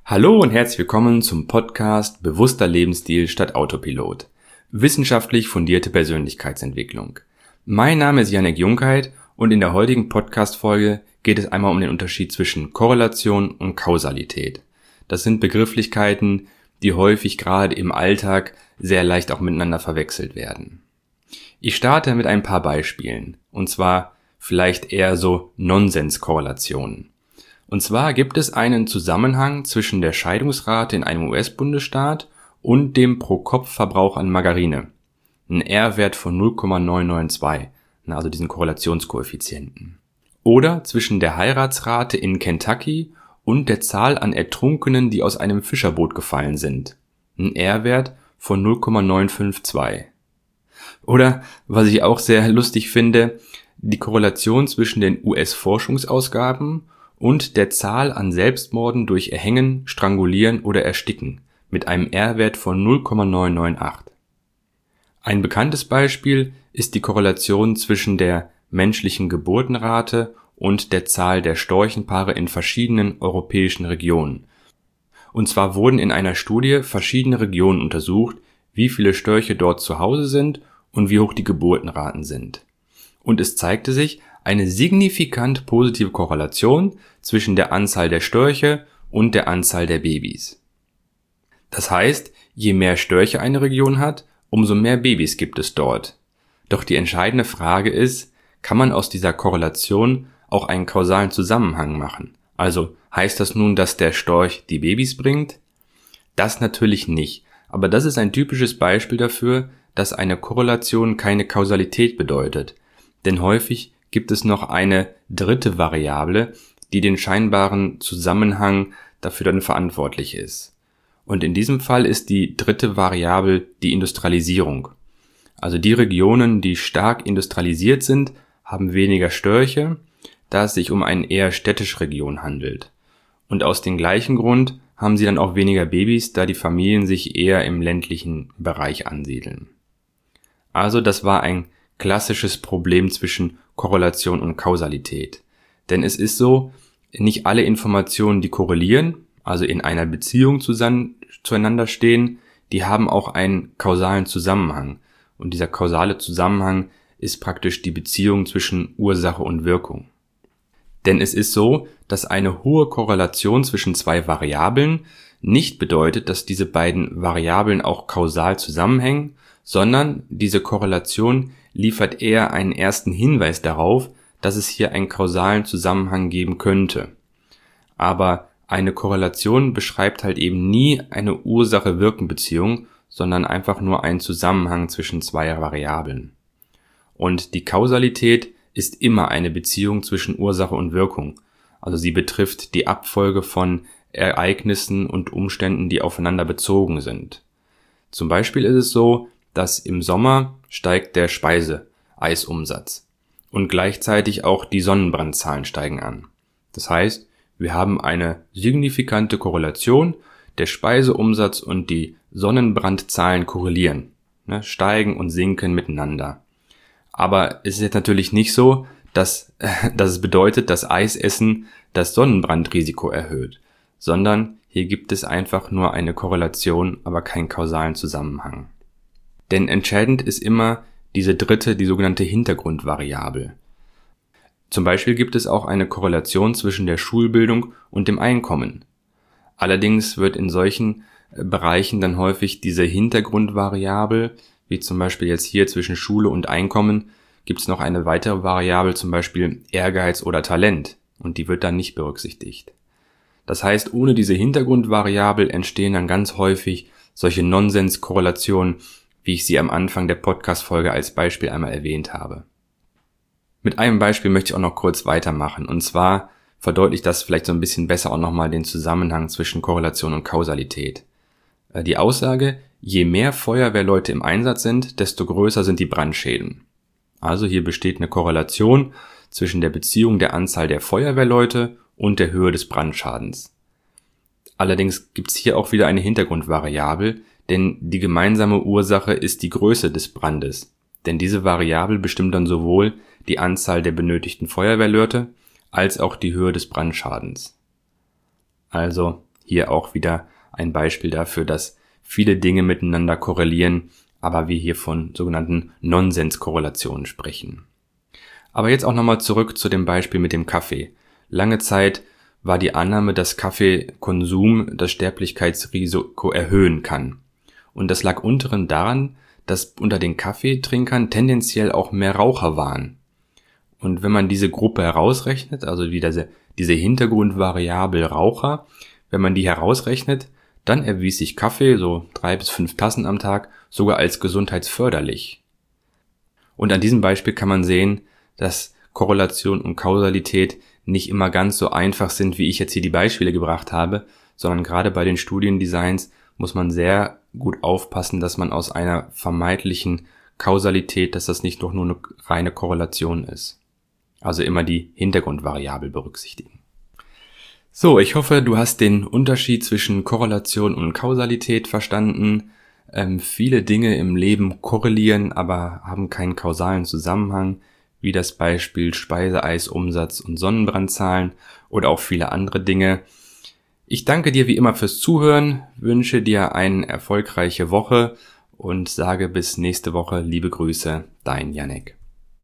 Hallo und herzlich willkommen zum Podcast Bewusster Lebensstil statt Autopilot. Wissenschaftlich fundierte Persönlichkeitsentwicklung. Mein Name ist Jannik Junkheit und in der heutigen Podcast-Folge geht es einmal um den Unterschied zwischen Korrelation und Kausalität. Das sind Begrifflichkeiten, die häufig gerade im Alltag sehr leicht auch miteinander verwechselt werden. Ich starte mit ein paar Beispielen, und zwar vielleicht eher so Nonsenskorrelationen. Und zwar gibt es einen Zusammenhang zwischen der Scheidungsrate in einem US-Bundesstaat und dem Pro-Kopf-Verbrauch an Margarine. Ein R-Wert von 0,992, also diesen Korrelationskoeffizienten. Oder zwischen der Heiratsrate in Kentucky und der Zahl an Ertrunkenen, die aus einem Fischerboot gefallen sind. Ein R-Wert von 0,952. Oder, was ich auch sehr lustig finde, die Korrelation zwischen den US-Forschungsausgaben und der Zahl an Selbstmorden durch Erhängen, Strangulieren oder Ersticken mit einem R-Wert von 0,998. Ein bekanntes Beispiel ist die Korrelation zwischen der menschlichen Geburtenrate und der Zahl der Storchenpaare in verschiedenen europäischen Regionen. Und zwar wurden in einer Studie verschiedene Regionen untersucht, wie viele Störche dort zu Hause sind und wie hoch die Geburtenraten sind. Und es zeigte sich eine signifikant positive Korrelation zwischen der Anzahl der Störche und der Anzahl der Babys. Das heißt, je mehr Störche eine Region hat, umso mehr Babys gibt es dort. Doch die entscheidende Frage ist, kann man aus dieser Korrelation auch einen kausalen Zusammenhang machen? Also heißt das nun, dass der Storch die Babys bringt? Das natürlich nicht, aber das ist ein typisches Beispiel dafür, dass eine Korrelation keine Kausalität bedeutet. Denn häufig gibt es noch eine dritte Variable, die den scheinbaren Zusammenhang dafür dann verantwortlich ist. Und in diesem Fall ist die dritte Variable die Industrialisierung. Also die Regionen, die stark industrialisiert sind, haben weniger Störche, da es sich um eine eher städtische Region handelt. Und aus dem gleichen Grund haben sie dann auch weniger Babys, da die Familien sich eher im ländlichen Bereich ansiedeln. Also das war ein klassisches Problem zwischen Korrelation und Kausalität. Denn es ist so, nicht alle Informationen, die korrelieren, also in einer Beziehung zueinander stehen, die haben auch einen kausalen Zusammenhang. Und dieser kausale Zusammenhang ist praktisch die Beziehung zwischen Ursache und Wirkung. Denn es ist so, dass eine hohe Korrelation zwischen zwei Variablen nicht bedeutet, dass diese beiden Variablen auch kausal zusammenhängen, sondern diese Korrelation liefert eher einen ersten Hinweis darauf, dass es hier einen kausalen Zusammenhang geben könnte. Aber eine Korrelation beschreibt halt eben nie eine Ursache-Wirken-Beziehung, sondern einfach nur einen Zusammenhang zwischen zwei Variablen. Und die Kausalität ist immer eine Beziehung zwischen Ursache und Wirkung. Also sie betrifft die Abfolge von Ereignissen und Umständen, die aufeinander bezogen sind. Zum Beispiel ist es so, dass im Sommer steigt der Speiseeisumsatz und gleichzeitig auch die Sonnenbrandzahlen steigen an. Das heißt, wir haben eine signifikante Korrelation, der Speiseumsatz und die Sonnenbrandzahlen korrelieren, steigen und sinken miteinander. Aber es ist jetzt natürlich nicht so, dass es bedeutet, dass Eisessen das Sonnenbrandrisiko erhöht, sondern hier gibt es einfach nur eine Korrelation, aber keinen kausalen Zusammenhang. Denn entscheidend ist immer diese dritte, die sogenannte Hintergrundvariable. Zum Beispiel gibt es auch eine Korrelation zwischen der Schulbildung und dem Einkommen. Allerdings wird in solchen Bereichen dann häufig diese Hintergrundvariable, wie zum Beispiel jetzt hier zwischen Schule und Einkommen, gibt es noch eine weitere Variable, zum Beispiel Ehrgeiz oder Talent, und die wird dann nicht berücksichtigt. Das heißt, ohne diese Hintergrundvariable entstehen dann ganz häufig solche Nonsenskorrelationen, wie ich sie am Anfang der Podcast-Folge als Beispiel einmal erwähnt habe. Mit einem Beispiel möchte ich auch noch kurz weitermachen, und zwar verdeutlicht das vielleicht so ein bisschen besser auch nochmal den Zusammenhang zwischen Korrelation und Kausalität. Die Aussage, je mehr Feuerwehrleute im Einsatz sind, desto größer sind die Brandschäden. Also hier besteht eine Korrelation zwischen der Beziehung der Anzahl der Feuerwehrleute und der Höhe des Brandschadens. Allerdings gibt es hier auch wieder eine Hintergrundvariable, denn die gemeinsame Ursache ist die Größe des Brandes. Denn diese Variable bestimmt dann sowohl die Anzahl der benötigten Feuerwehrleute als auch die Höhe des Brandschadens. Also Hier auch wieder ein Beispiel dafür, dass viele Dinge miteinander korrelieren, aber wir hier von sogenannten Nonsenskorrelationen sprechen. Aber jetzt auch nochmal zurück zu dem Beispiel mit dem Kaffee. Lange Zeit war die Annahme, dass Kaffeekonsum das Sterblichkeitsrisiko erhöhen kann. Und das lag unter anderem daran, dass unter den Kaffeetrinkern tendenziell auch mehr Raucher waren. Und wenn man diese Gruppe herausrechnet, also wie diese Hintergrundvariable Raucher, wenn man die herausrechnet, dann erwies sich Kaffee, so 3 bis 5 Tassen am Tag, sogar als gesundheitsförderlich. Und an diesem Beispiel kann man sehen, dass Korrelation und Kausalität nicht immer ganz so einfach sind, wie ich jetzt hier die Beispiele gebracht habe, sondern gerade bei den Studiendesigns muss man sehr gut aufpassen, dass man aus einer vermeintlichen Kausalität, dass das nicht doch nur eine reine Korrelation ist. Also immer die Hintergrundvariable berücksichtigen. So, ich hoffe, du hast den Unterschied zwischen Korrelation und Kausalität verstanden. Viele Dinge im Leben korrelieren, aber haben keinen kausalen Zusammenhang, wie das Beispiel Speiseeisumsatz und Sonnenbrandzahlen oder auch viele andere Dinge. Ich danke dir wie immer fürs Zuhören, wünsche dir eine erfolgreiche Woche und sage bis nächste Woche liebe Grüße, dein Jannik.